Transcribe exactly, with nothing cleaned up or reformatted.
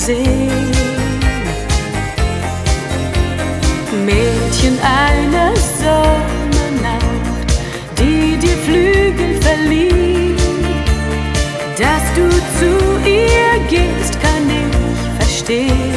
sehen. Mädchen einer Sommernacht, die dir Flügel verlieh. Dass du zu ihr gehst, kann ich verstehen.